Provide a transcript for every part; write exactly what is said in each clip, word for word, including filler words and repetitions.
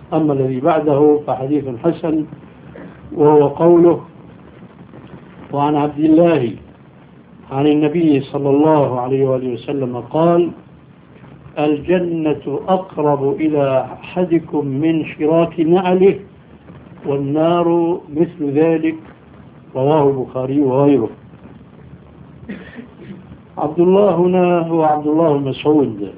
أما الذي بعده فحديث حسن، وهو قوله: وعن عبد الله عن النبي صلى الله عليه وآله وسلم قال: الجنة أقرب إلى أحدكم من شراك نعله والنار مثل ذلك، رواه البخاري وغيره. عبد الله هنا هو عبد الله بن مسعود،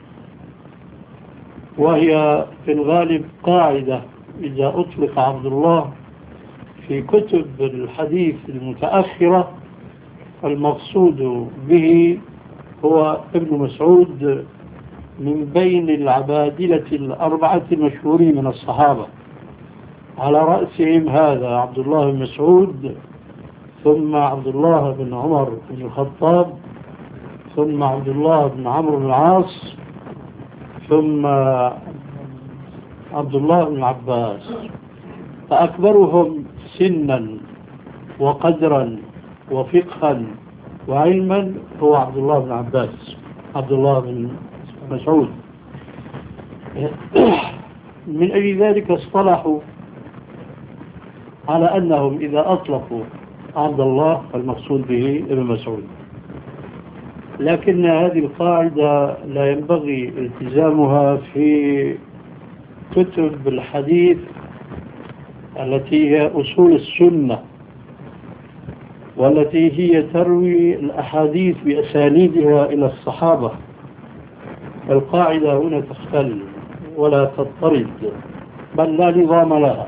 وهي في الغالب قاعدة إذا أطلق عبد الله في كتب الحديث المتأخرة المقصود به هو ابن مسعود من بين العبادلة الأربعة المشهورين من الصحابة، على رأسهم هذا عبد الله بن مسعود، ثم عبد الله بن عمر بن الخطاب، ثم عبد الله بن عمرو بن العاص، ثم عبد الله بن عباس. فأكبرهم سنا وقدرا وفقها وعلما هو عبد الله بن عباس عبد الله بن مسعود. من أجل ذلك اصطلحوا على أنهم إذا أطلقوا عبد الله فالمقصود به ابن مسعود، لكن هذه القاعدة لا ينبغي التزامها في كتب الحديث التي هي أصول السنة، والتي هي تروي الأحاديث بأسانيدها إلى الصحابة. القاعدة هنا تختل ولا تضطرد، بل لا نظام لها،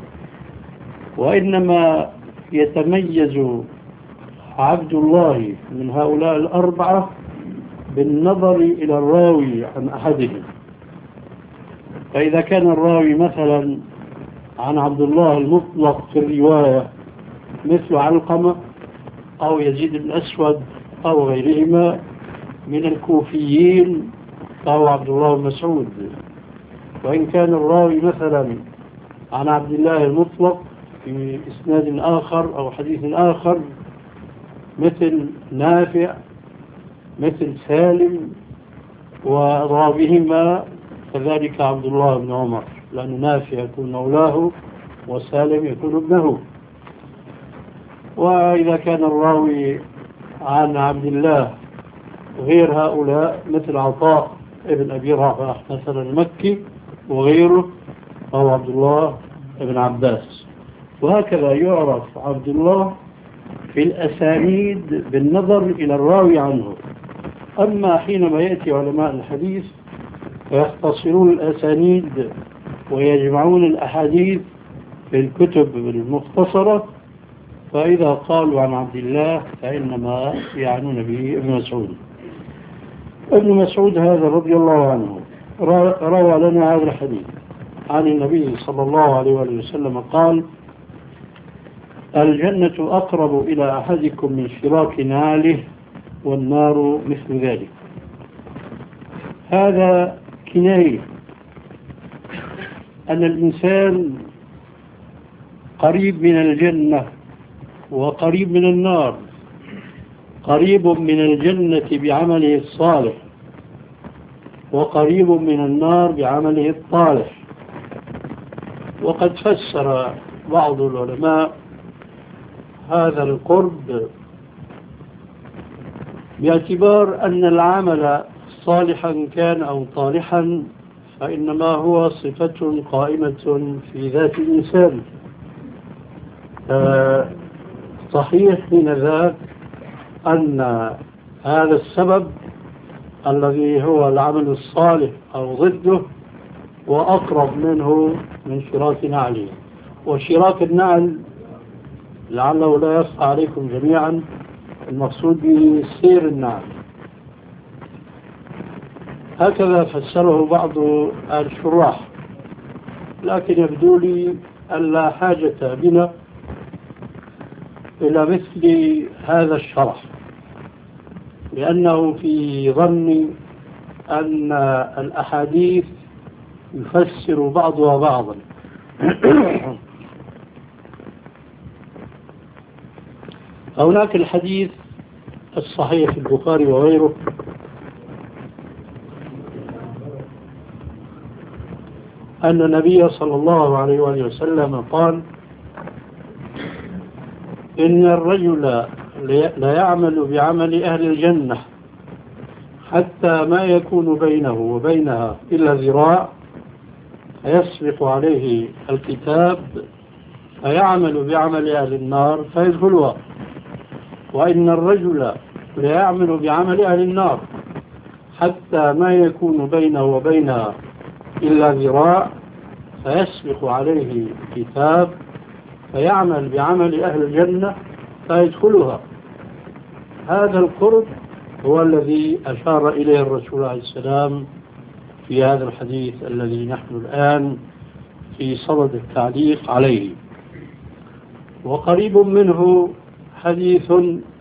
وإنما يتميز عبد الله من هؤلاء الأربعة بالنظر إلى الراوي عن أحدهم. فإذا كان الراوي مثلا عن عبد الله المطلق في الرواية مثل علقمة أو يزيد بن الأسود أو غيرهما من الكوفيين فهو عبد الله بن مسعود. وإن كان الراوي مثلا عن عبد الله المطلق في إسناد آخر أو حديث آخر مثل نافع مثل سالم وضرابهما فذلك عبد الله بن عمر، لأن نافع يكون مولاه وسالم يكون ابنه. وإذا كان الراوي عن عبد الله غير هؤلاء مثل عطاء ابن أبي رافع مثلا المكي وغيره فهو عبد الله بن عباس. وهكذا يعرف عبد الله في الأسانيد بالنظر إلى الراوي عنه. أما حينما يأتي علماء الحديث فيختصرون الأسانيد ويجمعون الأحاديث في الكتب المختصرة، فإذا قالوا عن عبد الله فإنما يعنون به ابن مسعود. ابن مسعود هذا رضي الله عنه روى لنا هذا الحديث عن النبي صلى الله عليه وسلم قال: الجنة أقرب إلى أحدكم من شراك نعله والنار مثل ذلك. هذا كناية أن الإنسان قريب من الجنة وقريب من النار، قريب من الجنة بعمله الصالح وقريب من النار بعمله الطالح. وقد فسر بعض العلماء هذا القرب باعتبار أن العمل صالحا كان أو طالحا فإنما هو صفة قائمة في ذات الإنسان. صحيح من ذاك أن هذا السبب الذي هو العمل الصالح أو ضده وأقرب منه من شراك نعله. وشراك النعل لعله لا يخفى عليكم جميعا المقصود به سير النعل، هكذا فسره بعض الشراح، لكن يبدو لي أن لا حاجة بنا إلى مثل هذا الشرح، لأنه في ظني أن الأحاديث يفسر بعضها بعضا. هناك الحديث الصحيح في البخاري وغيره أن النبي صلى الله عليه وآله وسلم قال: إن الرجل لا يعمل بعمل أهل الجنة حتى ما يكون بينه وبينها إلا ذراع، فيسبق عليه الكتاب فيعمل بعمل أهل النار فيدخلها. وإن الرجل لا يعمل بعمل أهل النار حتى ما يكون بينه وبينها إلا ذراع، فيسبق عليه الكتاب فيعمل بعمل أهل الجنة فيدخلها. هذا القرب هو الذي أشار إليه الرسول عليه السلام في هذا الحديث الذي نحن الآن في صدد التعليق عليه. وقريب منه حديث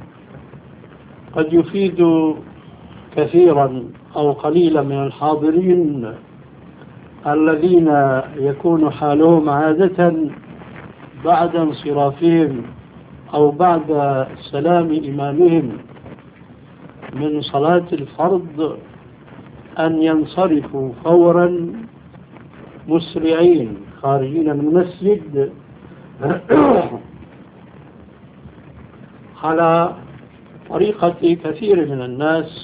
قد يفيد كثيرا أو قليلا من الحاضرين الذين يكون حالهم عادة بعد انصرافهم أو بعد سلام إمامهم من صلاة الفرض أن ينصرفوا فورا مسرعين خارجين من المسجد على طريقة كثير من الناس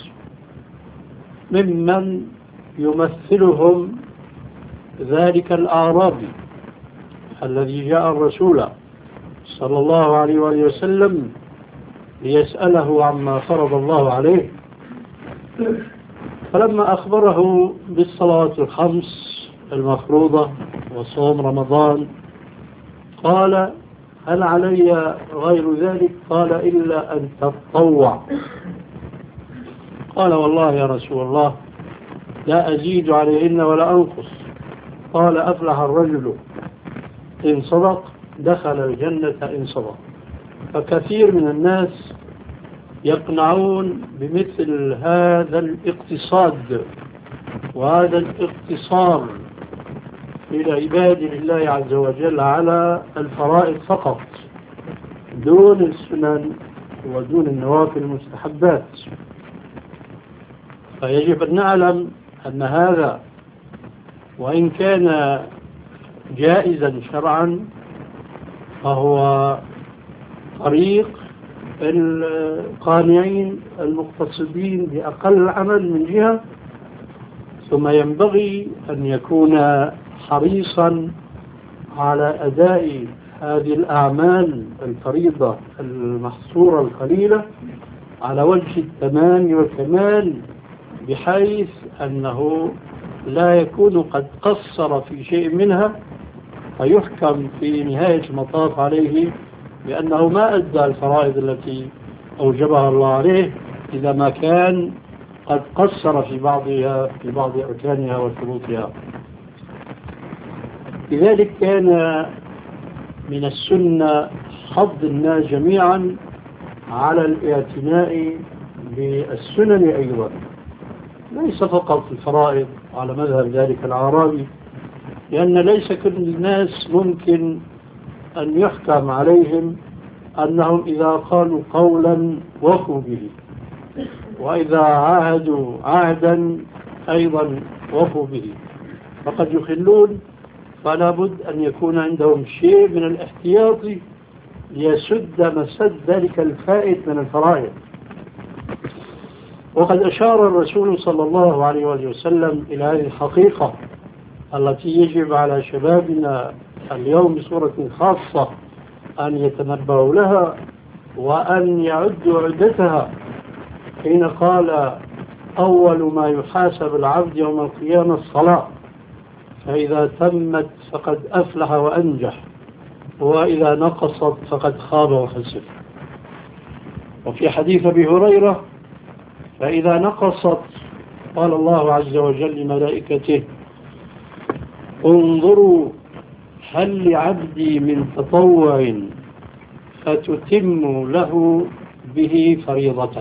ممن يمثلهم ذلك الأعرابي الذي جاء الرسول صلى الله عليه وآله وسلم ليسأله عما فرض الله عليه، فلما أخبره بالصلوات الخمس المفروضة وصوم رمضان قال: هل علي غير ذلك؟ قال: إلا أن تتطوع. قال: والله يا رسول الله لا أزيد عليهن ولا أنقص. قال: أفلح الرجل إن صدق دخل الجنة إن صدق. فكثير من الناس يقنعون بمثل هذا الاقتصاد وهذا الاقتصار للعباد لله عز وجل على الفرائض فقط دون السنن ودون النوافل المستحبات. فيجب أن نعلم أن هذا وإن كان جائزا شرعا فهو طريق القانعين المقتصدين بأقل عمل من جهة، ثم ينبغي أن يكون حريصا على أداء هذه الأعمال الفريضة المحصورة القليلة على وجه التمام والكمال، بحيث أنه لا يكون قد قصر في شيء منها فيحكم في نهاية المطاف عليه بأنه ما أدى الفرائض التي أوجبها الله عليه إذا ما كان قد قصر في بعضها في بعض أركانها وشروطها. لذلك كان من السنة حض الناس جميعا على الاعتناء بالسنن أيضا، ليس فقط الفرائض على مذهب ذلك الأعرابي، لأن ليس كل الناس ممكن أن يحكم عليهم أنهم إذا قالوا قولا وفوا به، وإذا عاهدوا عهدا أيضا وفوا به، فقد يخلون. فلا بد أن يكون عندهم شيء من الاحتياط ليسد مسد ذلك الفائت من الفرائض. وقد أشار الرسول صلى الله عليه وسلم إلى هذه الحقيقة التي يجب على شبابنا اليوم بصورة خاصة أن يتنبهوا لها وأن يعدوا عدتها، حين قال: أول ما يحاسب العبد يوم القيامة الصلاة، فإذا تمت فقد أفلح وأنجح، وإذا نقصت فقد خاب وخسر. وفي حديث أبي هريرة: فإذا نقصت قال الله عز وجل لملائكته: انظروا هل لعبدي من تطوع فتتم له به فريضته.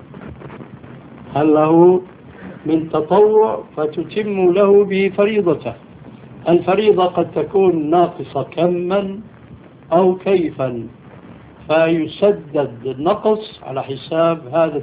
هل له من تطوع فتتم له به فريضته. الفريضة قد تكون ناقصة كما أو كيفا، فيسدد النقص على حساب هذا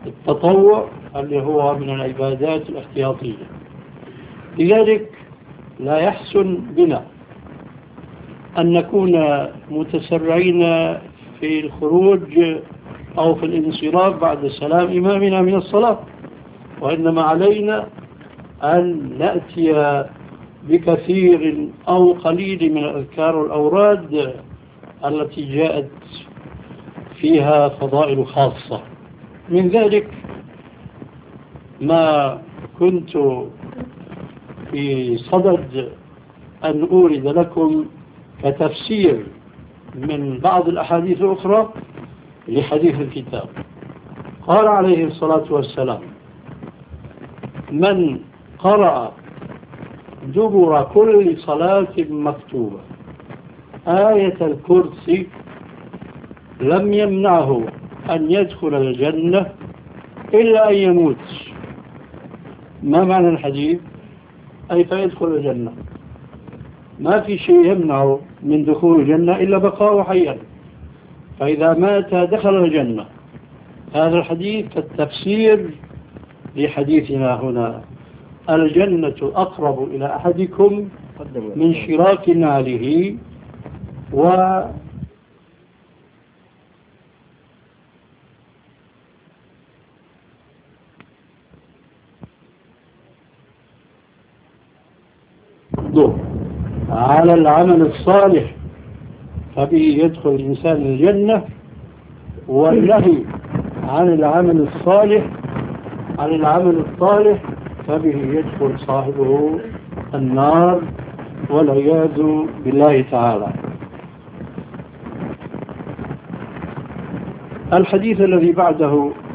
التطوع اللي هو من العبادات الاحتياطية. لذلك لا يحسن بنا أن نكون متسرعين في الخروج أو في الانصراف بعد سلام إمامنا من الصلاة، وإنما علينا أن نأتي بكثير أو قليل من الأذكار والأوراد التي جاءت فيها فضائل خاصة. من ذلك ما كنت في صدد أن أورد لكم كتفسير من بعض الأحاديث الأخرى لحديث الكتاب. قال عليه الصلاة والسلام: من قرأ دبر كل صلاة مكتوبة آية الكرسي لم يمنعه أن يدخل الجنة إلا أن يموت. ما معنى الحديث؟ أي فيدخل الجنة، ما في شيء يمنعه من دخول الجنة إلا بقاء حيا، فإذا مات دخل الجنة. هذا الحديث كالتفسير لحديثنا هنا: الجنة أقرب إلى أحدكم من شراك نعله و على العمل الصالح فبه يدخل الإنسان الجنة، والنهي عن العمل الصالح عن العمل الصالح فبه يدخل صاحبه النار والعياذ بالله تعالى. الحديث الذي بعده